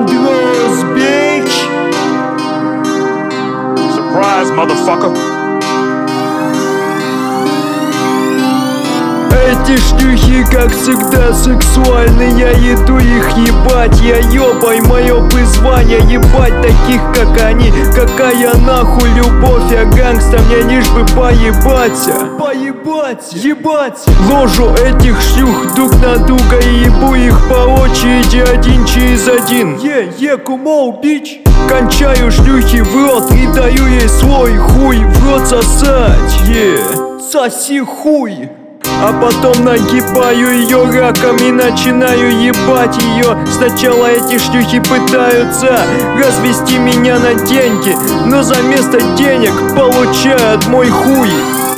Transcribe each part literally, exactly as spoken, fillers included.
Andros, bitch. Surprise, motherfucker. Эти шлюхи, как всегда, сексуальны. Я иду их ебать. Я ебай, мое призвание ебать таких, как они. Какая нахуй любовь, я гангста, мне лишь бы поебаться. Поебать, ебать. Ложу этих шлюх друг на друга и ебу их по очереди один через один. Е, е, кумоу, бич. Кончаю шлюхи в рот и даю ей свой хуй в рот сосать. Е, соси хуй. А потом нагибаю ее раком и начинаю ебать ее. Сначала эти шлюхи пытаются развести меня на деньги, но за место денег получают мой хуй.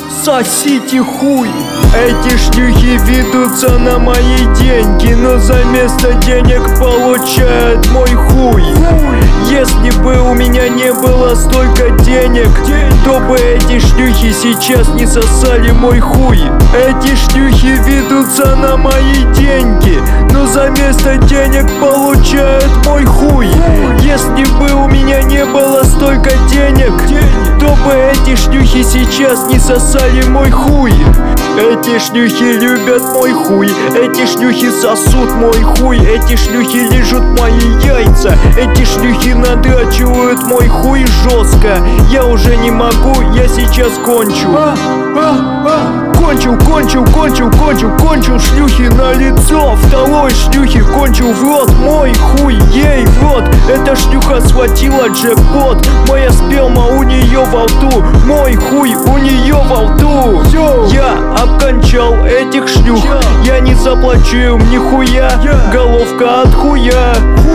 Сосите хуй. Эти шлюхи ведутся на мои деньги, но за место денег получают мой хуй. Если бы у меня не было столько денег, то бы эти шлюхи сейчас не сосали мой хуй. Эти шлюхи ведутся на мои деньги, но за место денег получают мой хуй. Если бы у меня не было столько денег, то бы эти шлюхи сейчас не сосали мой хуй. Эти шлюхи любят мой хуй, эти шлюхи сосут мой хуй, эти шлюхи лижут мои яйца, эти шлюхи надрачивают мой хуй жестко. Я уже не могу, я сейчас кончу. А, а, а. Кончил, кончил, кончил, кончил, кончил шлюхи на лицо. Второй шлюхи кончил в рот мой хуй ей в рот. Эта шлюха схватила джекпот. Моя сперма у нее во рту, мой хуй у нее во рту. Я обкончал этих шлюх, я не заплачу им нихуя. Головка от хуя.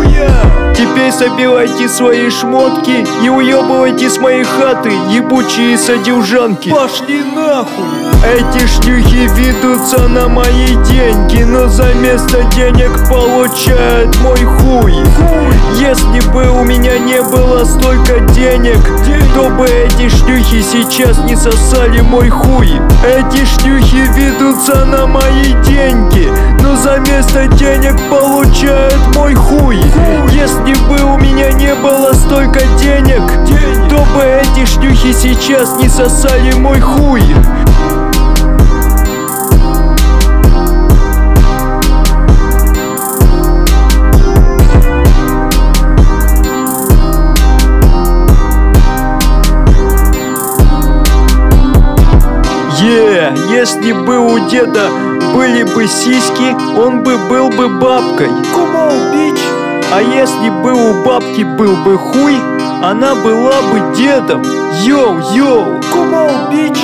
Теперь собирайте свои шмотки и уебывайте с моей хаты, ебучие содержанки. Пошли нахуй. Эти шлюхи ведутся на мои деньги, но за место денег получают мой хуй. Если бы у меня не было столько денег, то бы эти шлюхи сейчас не сосали мой хуй. Эти шлюхи ведутся на мои деньги, но за место денег получают мой хуй. Если бы у меня не было столько денег, то бы эти шлюхи сейчас не сосали мой хуй. Yeah, если бы у деда были бы сиськи, он бы был бы бабкой. Come on, bitch. А если бы у бабки был бы хуй, она была бы дедом. Йоу, йоу. Come on, bitch.